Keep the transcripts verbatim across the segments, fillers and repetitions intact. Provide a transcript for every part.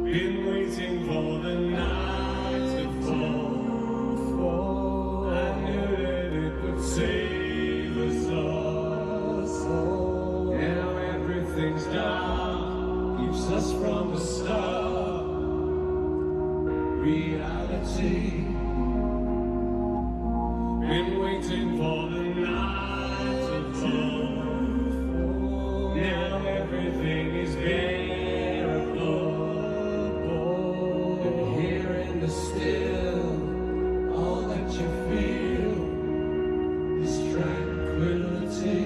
Been waiting for the night to fall. I knew that it would save us all. Now everything's dark, keeps us from the start. Reality. Been waiting for the night to fall. Now everything is bearable. And here in the still, all that you feel is tranquility.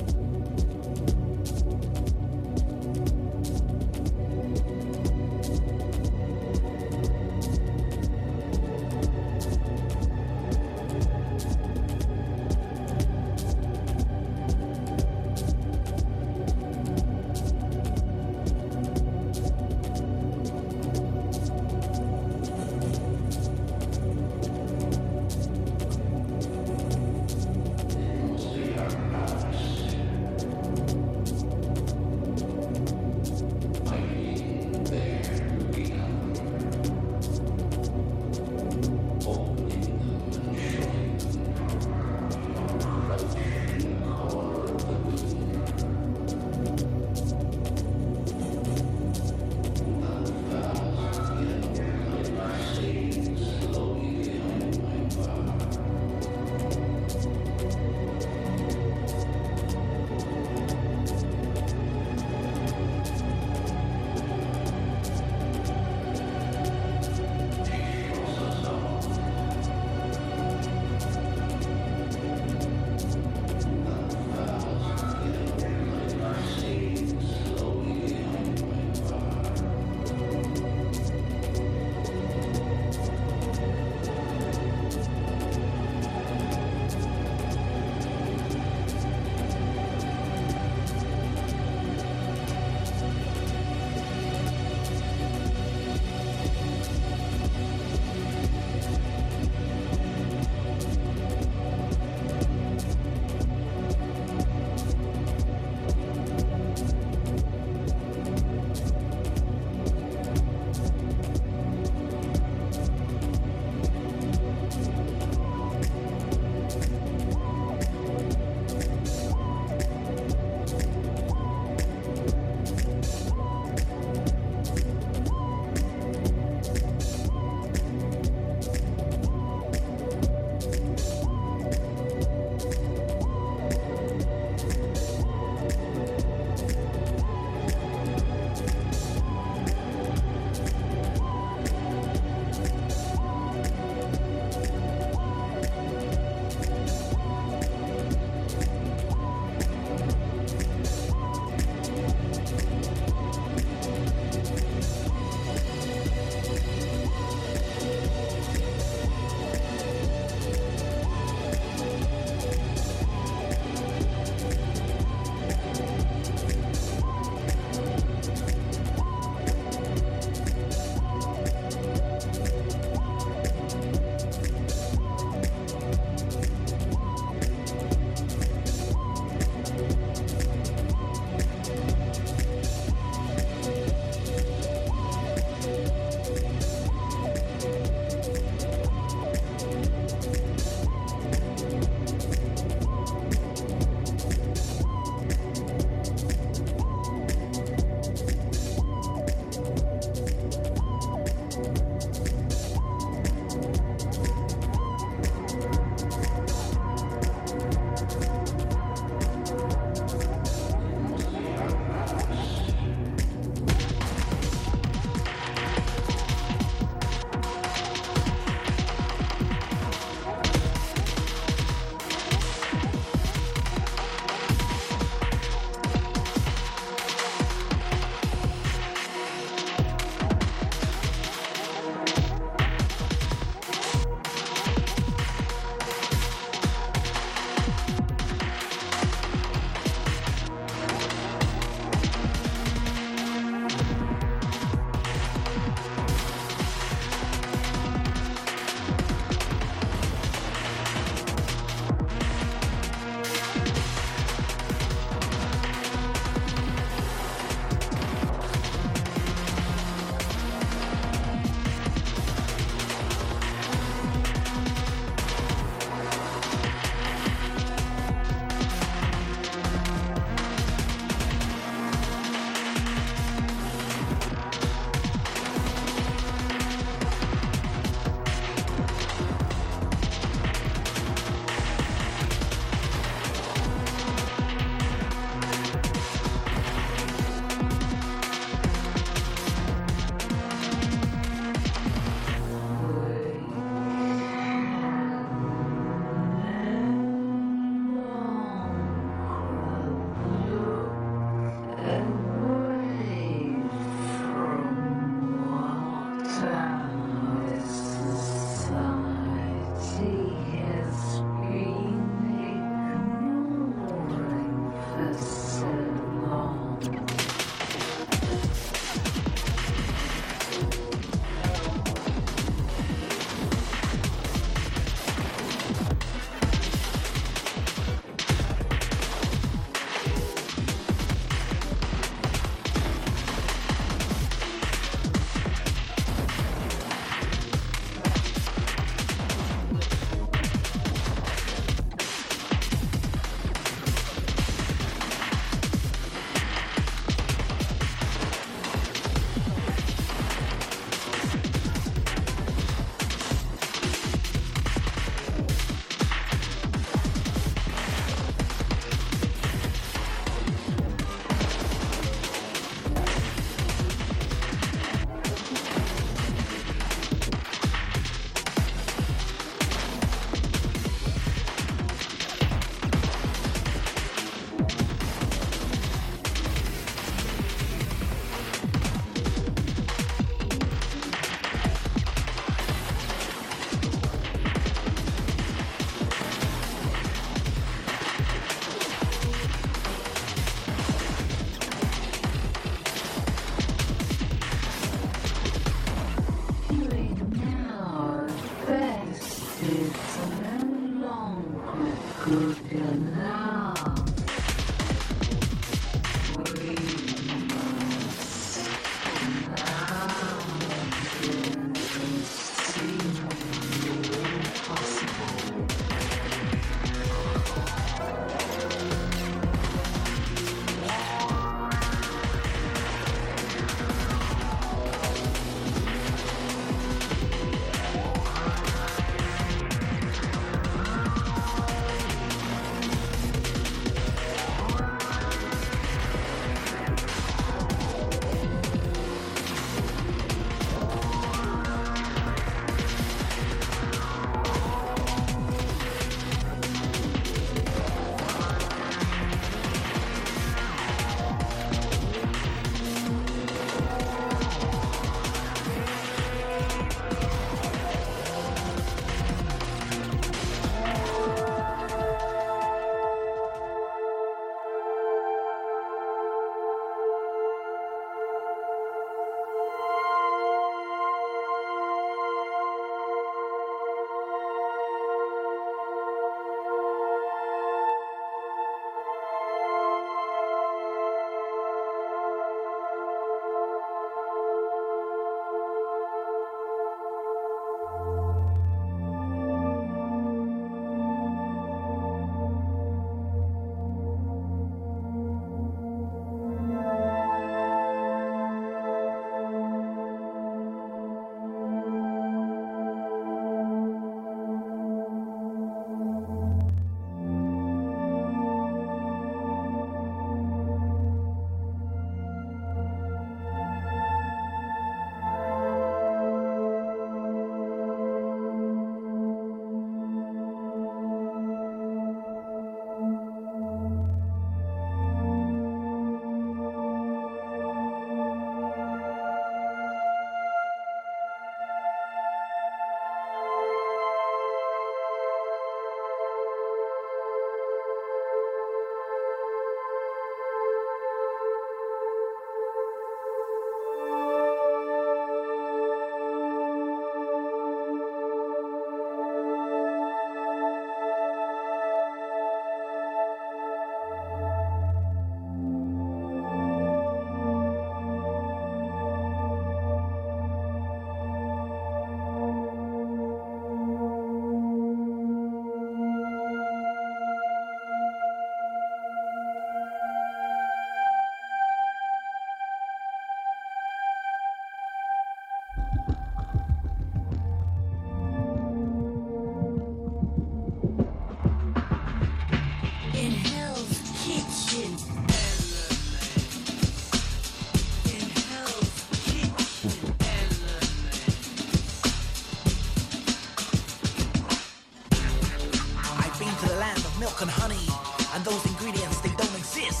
milk and honey, and those ingredients, they don't exist.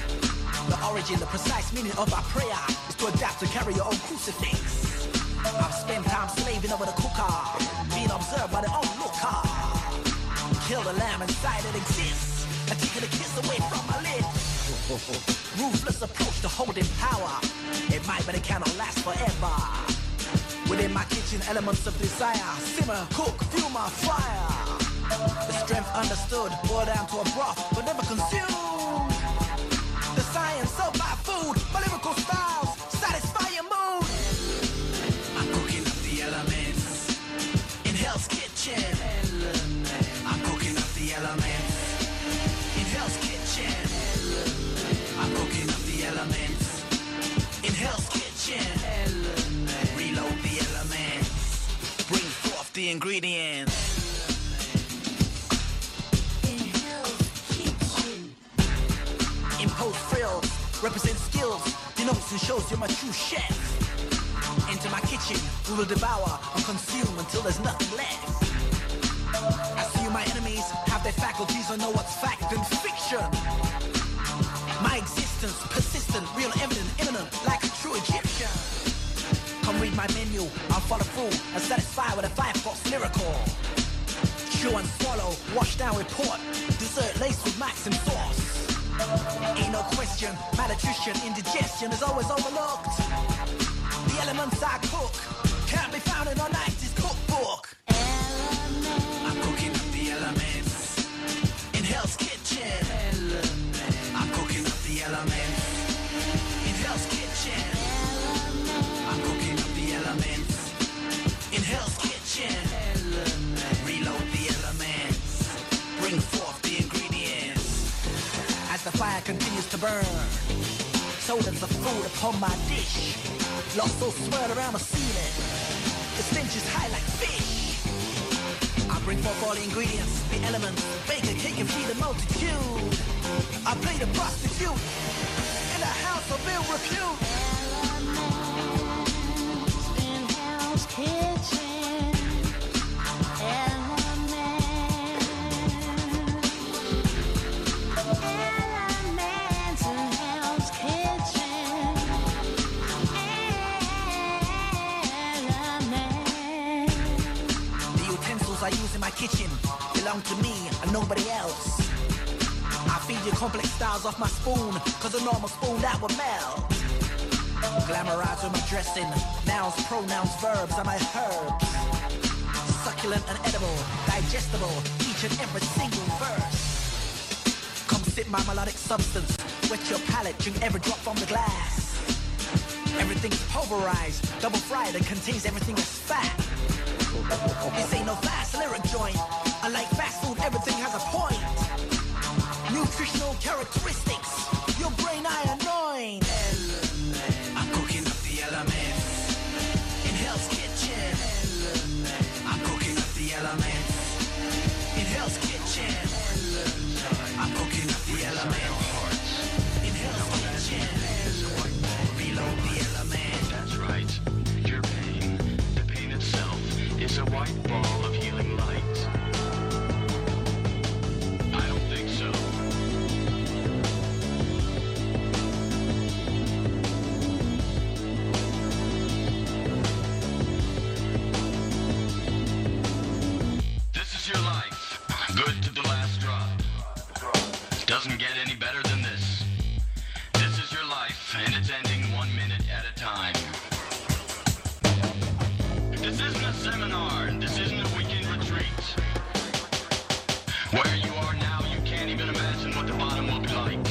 The origin, the precise meaning of our prayer is to adapt to carry your own crucifix. I've spent time slaving over the cooker, being observed by the onlooker. Kill the lamb inside it exists, and taking the kiss away from my lips. Ruthless approach to holding power. It might, but it cannot last forever. Within my kitchen, elements of desire simmer, cook, fuel my fire. The strength understood, boiled down to a broth, but never consumed. The science of my food, my lyrical styles satisfy your mood. I'm cooking up the elements in Hell's Kitchen. I'm cooking up the elements in Hell's Kitchen. I'm cooking up the elements in Hell's Kitchen. Reload the elements, bring forth the ingredients. Impose frills, represent skills, denotes and shows you're my true chef. Enter my kitchen, we will devour and consume until there's nothing left. As few my enemies have their faculties and know what's fact and fiction. My existence, persistent, real, evident, imminent, like a true Egyptian. Come read my menu, I'll follow through and satisfy with a five-course lyrical. Chew and swallow, wash down with port, dessert laced with maxim sauce. Ain't no question, malnutrition, indigestion is always overlooked. The elements I cook can't be found in our nineties cookbook. I'm cooking up the elements in Hell's Kitchen. the fire continues to burn. So does the food upon my dish. Lost so swirl around the ceiling. The stench is high like fish. I bring forth all the ingredients, the elements, bake a cake and feed the multitude. I play the prostitute in a house of ill repute. Elements in Hell's Kitchen. Elements. Elements in Hell's Kitchen. Elements. The utensils I use in my kitchen belong to me and nobody else. I feed you complex styles off my spoon, cause a normal spoon that would melt. Glamorize with my dressing, nouns, pronouns, verbs, and my herbs. Succulent and edible, digestible, each and every single verse. Come sip my melodic substance, wet your palate, drink every drop from the glass. Everything's pulverized, double fried, and contains everything that's fat. This ain't no fast lyric joint. Unlike fast food, everything has a point. Nutritional characteristics, your brain I anoint. I'm cooking up the elements in Hell's Kitchen. I'm cooking up the elements in Hell's Kitchen. I'm cooking up the elements in Hell's Kitchen. Reload the elements. That's right. Your pain, the pain itself, is a white ball of healing light. I don't think so. This is your life, good to the last drop. Doesn't get any better than this. This is your life, and it's ending one minute at a time. This isn't a seminar, this isn't a weekend retreat. Where you are now, you can't even imagine what the bottom will be like.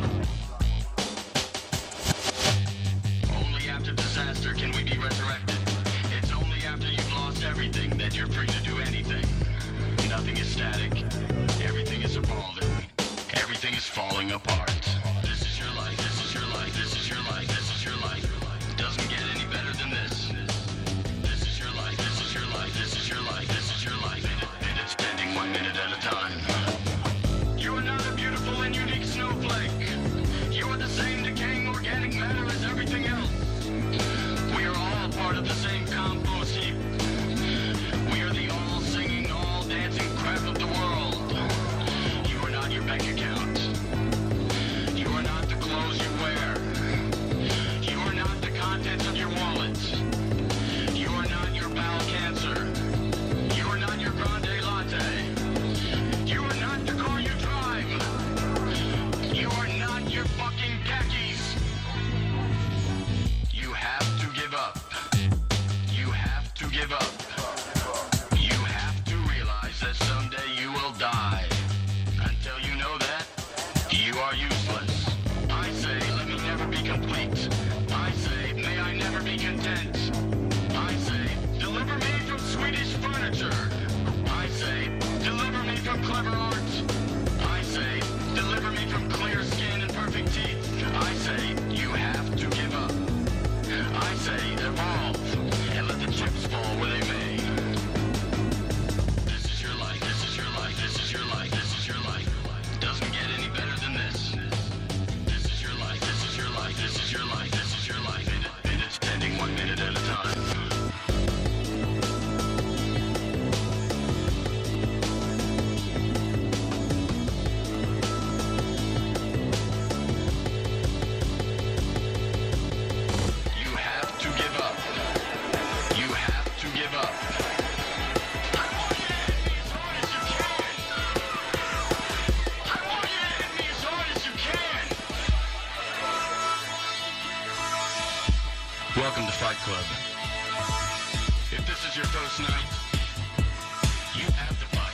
Only after disaster can we be resurrected. It's only after you've lost everything that you're free to do anything. Nothing is static. Everything is evolving. Everything is falling apart. This is your life, this is your life, this is your life, this is your life. Doesn't get any better than this. This is your life, this is your life, this is your life, this is your life. And, it, and it's spending one minute at a time. You are not a beautiful and unique snowflake. You are the same decaying organic matter as everything else. We are all part of the same compost heap. We are the all singing, all dancing crap of the world. You are not your bank account. You are not the clothes you wear. You are not the contents of your wallet. You are not your bowel cancer. You are not your grande latte. You are not the car you drive. You are not your fucking khakis. You have to give up. You have to give up. You have to realize that someday you will die. Until you know that, you are useless. I say, let me never be complete. I say, may I never be content. I say, deliver me from Swedish furniture. I say, deliver me from clever art. I say, deliver me from clear skin and perfect teeth. I say, you have to give up. I say, evolve, and let the chips fall where they may. This is your life, this is your life, this is your life, this is your life. Doesn't get any better than this. This is your life, this is your life, this is your life, this is your life. And, it, and it's ending one minute at a time. You have to give up. You have to give up. I want you to hit me as hard as you can. I want you to hit me as hard as you can. Welcome to Fight Club. If this is your first night, you have to fight.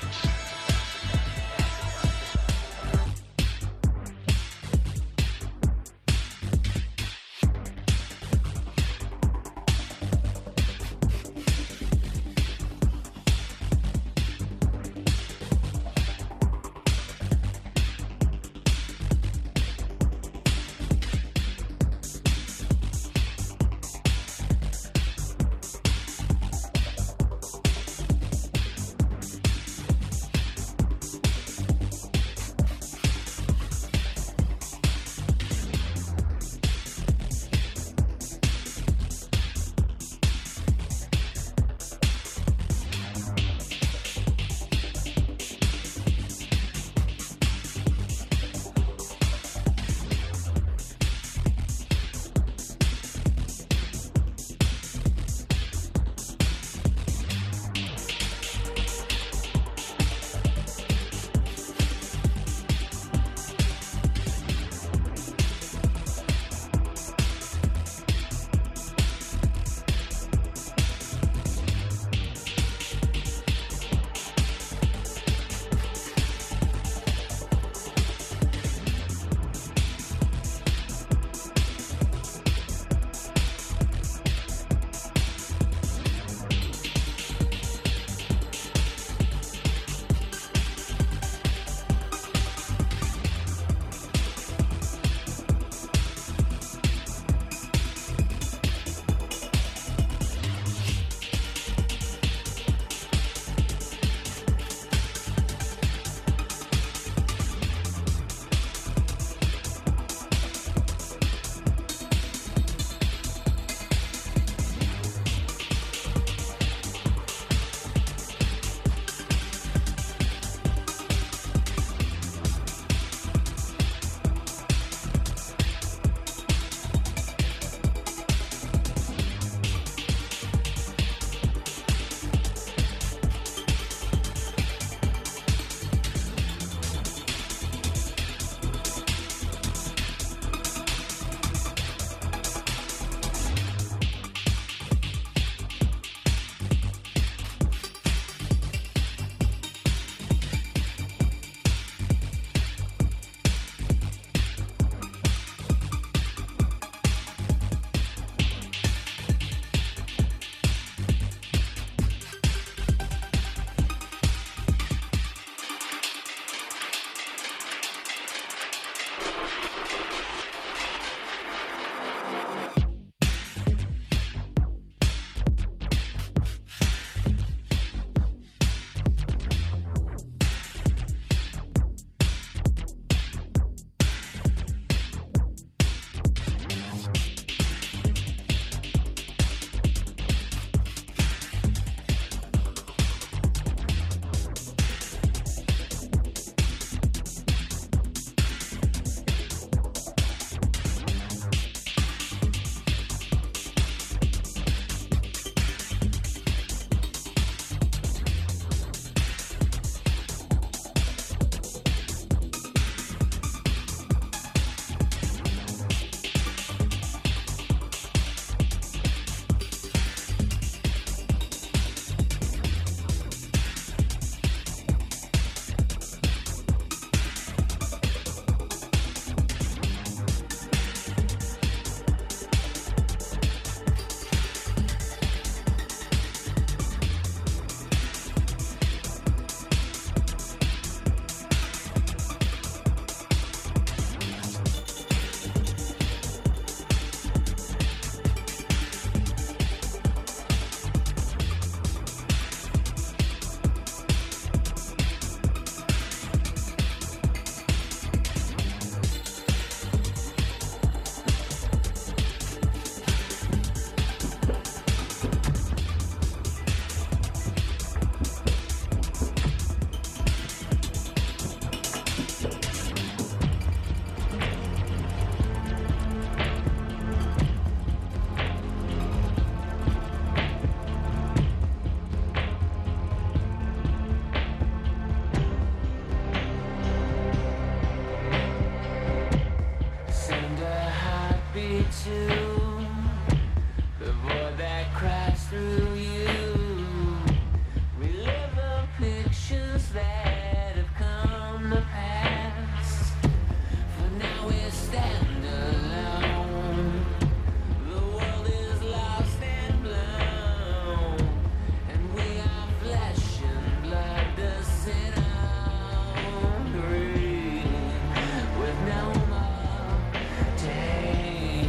way to the void that cries through you. Relive the pictures that have come to pass. For now we stand alone. The world is lost and blown, and we are flesh and blood to sit on green with no more day.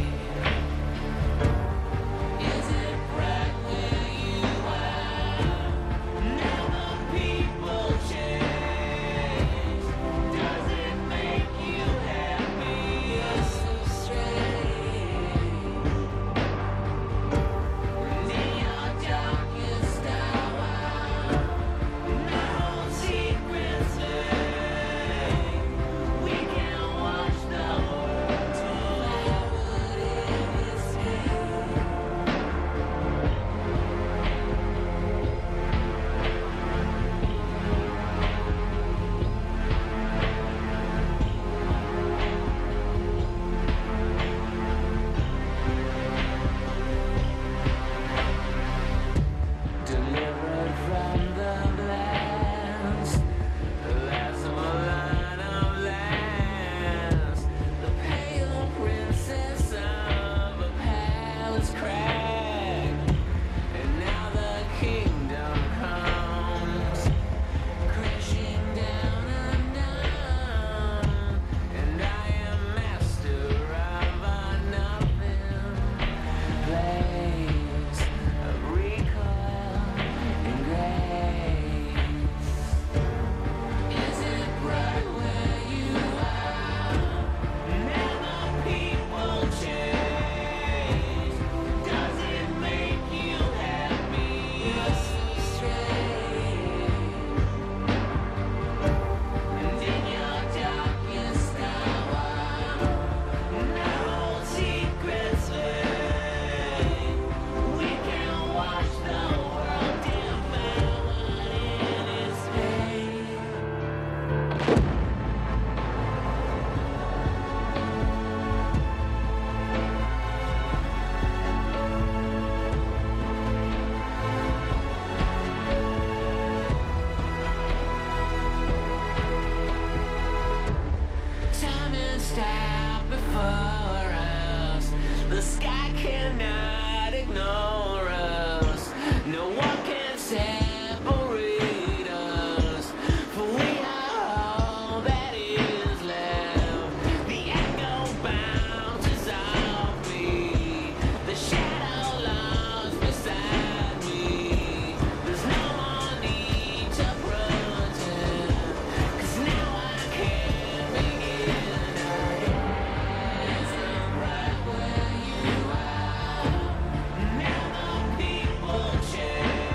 Is it right where you are? Now the people change. Does it make you happy? You're so strange. And in your darkest hour, no secrets lay. We can watch the world devour in its hate. Delivered from the blast, the last of a line of lands, the pale princess of a palace cracked, and now the kingdom comes crashing down undone, and I am master of a nothing place of recoil and grace. Is it right where you are? Now the people change. Does it make you happy? You're so strange. And in your darkest hour, no secrets lay. We can watch the world devoured in its hate. Time and stop before us. The sky cannot ignore us. No one can separate us. For we are all that is left. The echo bounces off me. The shadow lies beside me. There's no more need to protest. 'Cause now I can begin again. Is it right where you are? Now the people change.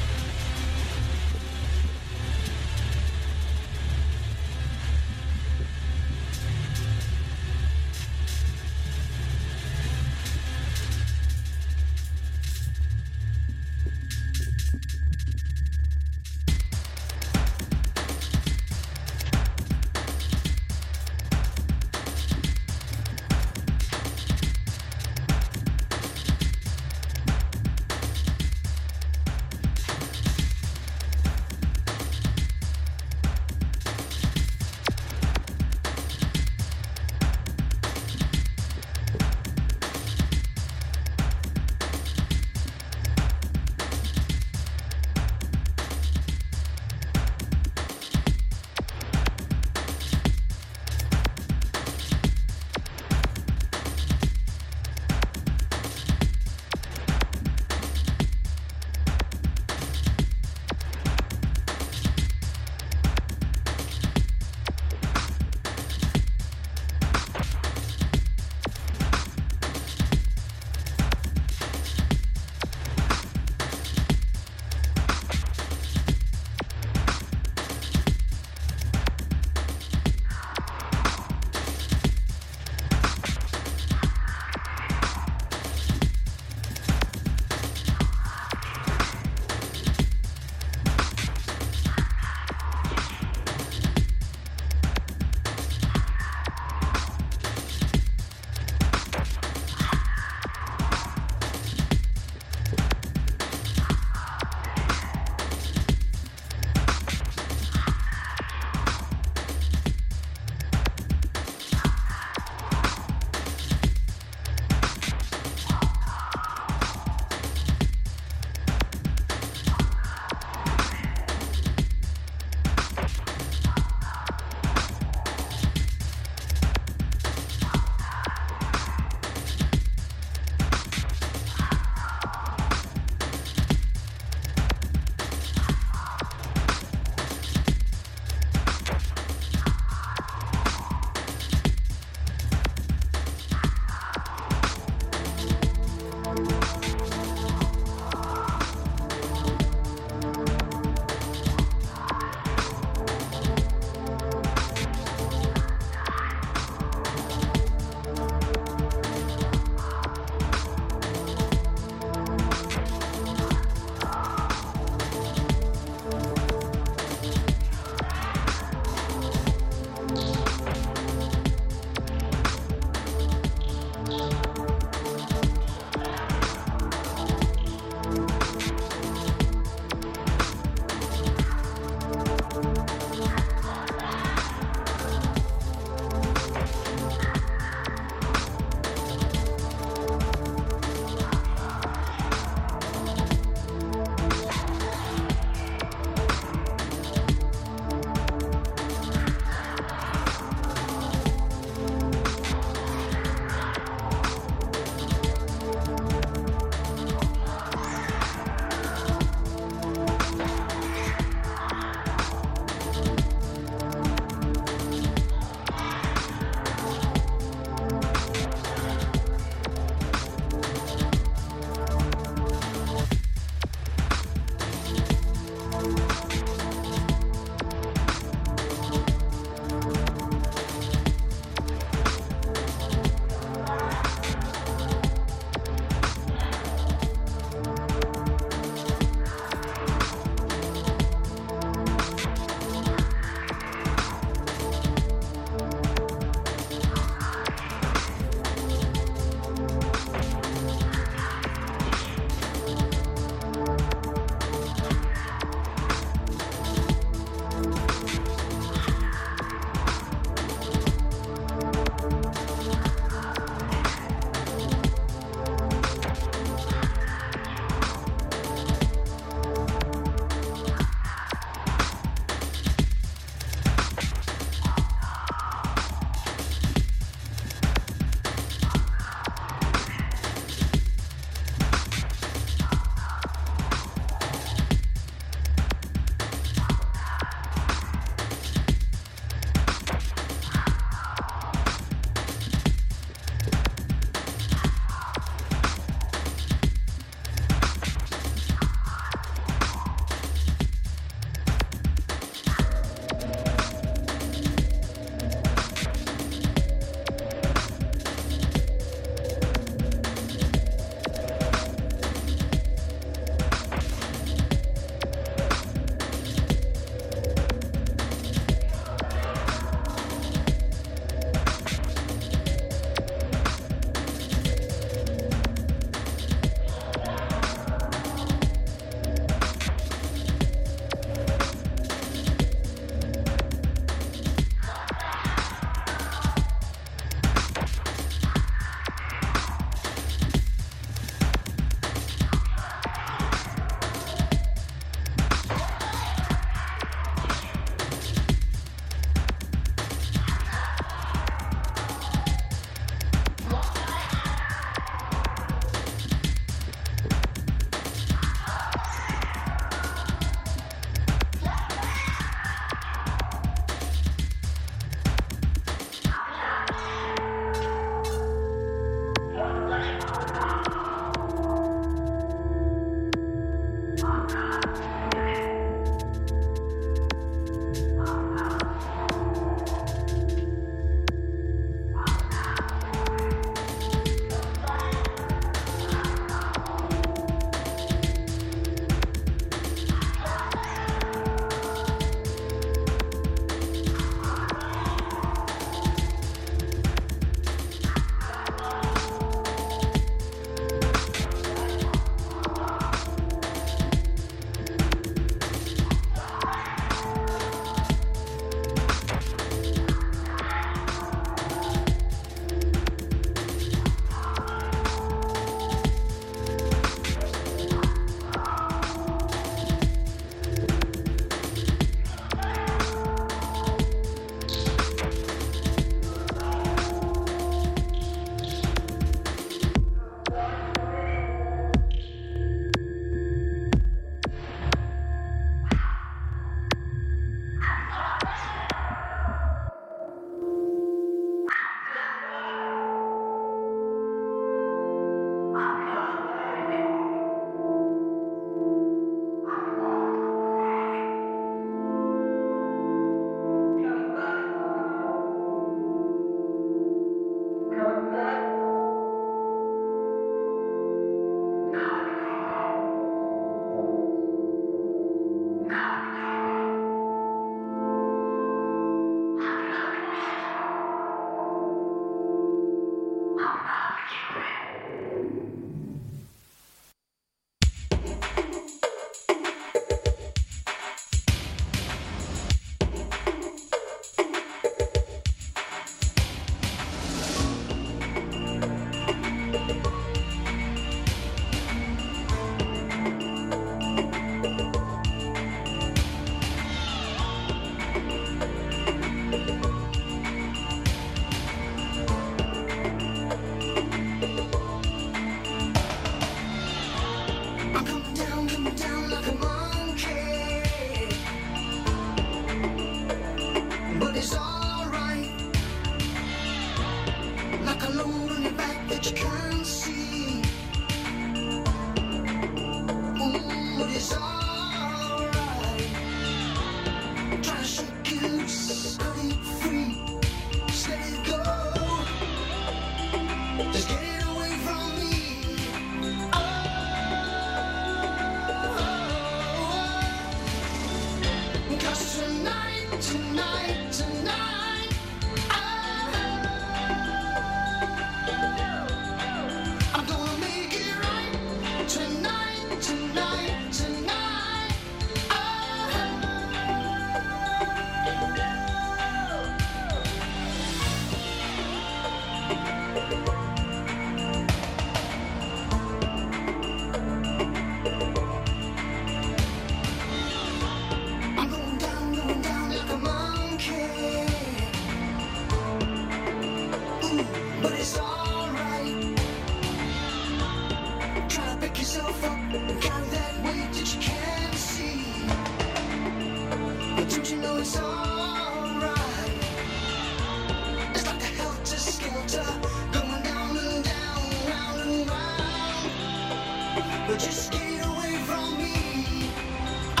Just stay away from me. Oh,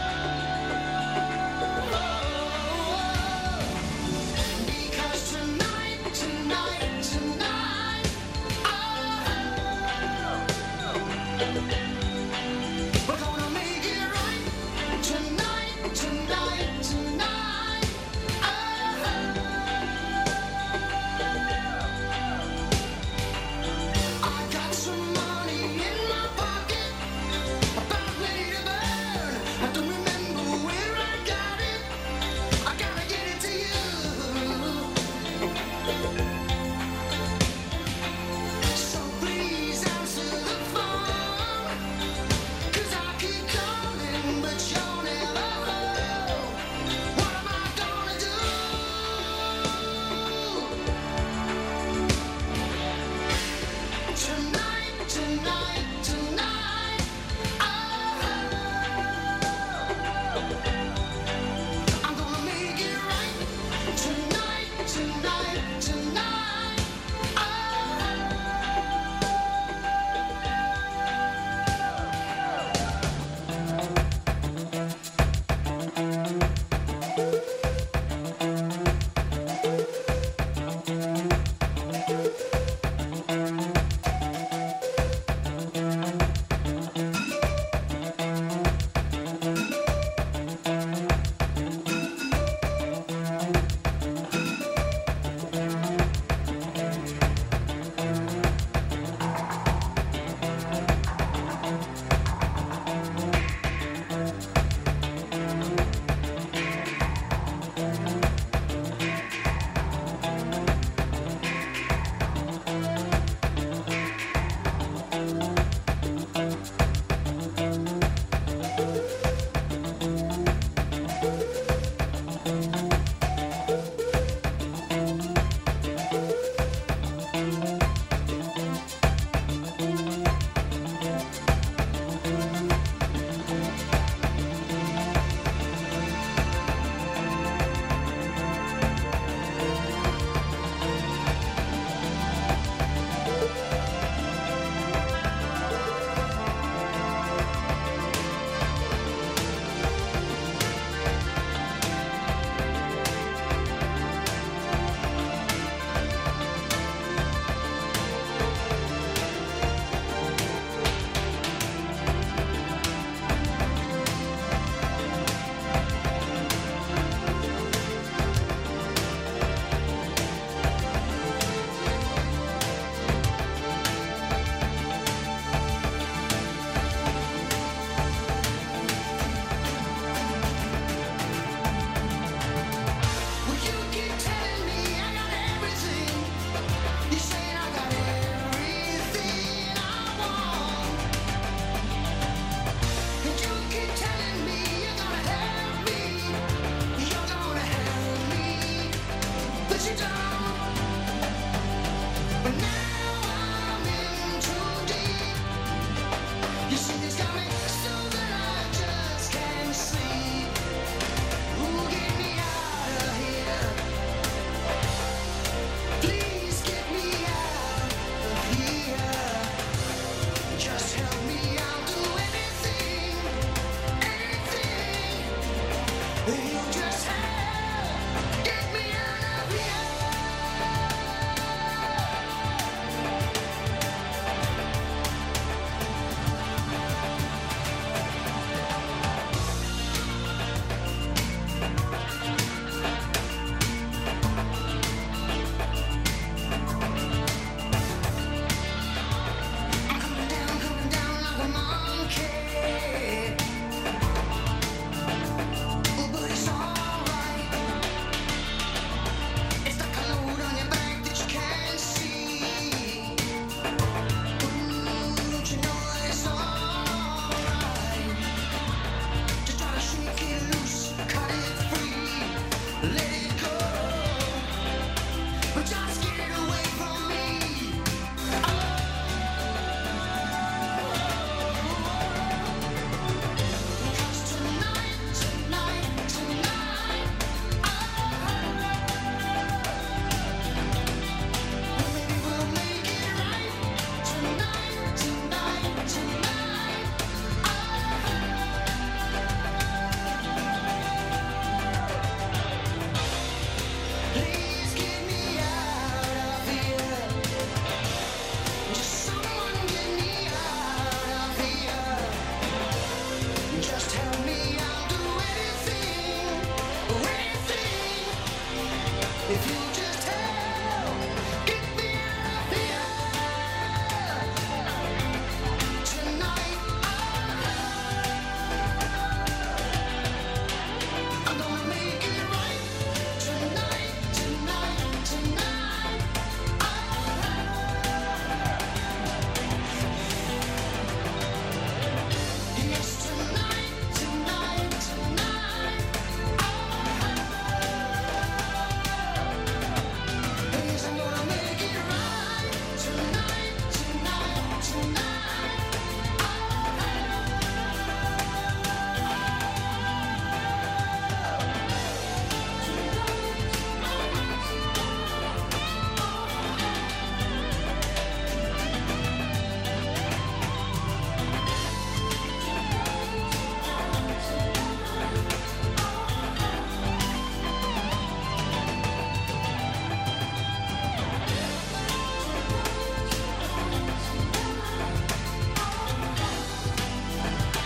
because tonight, tonight, tonight, oh.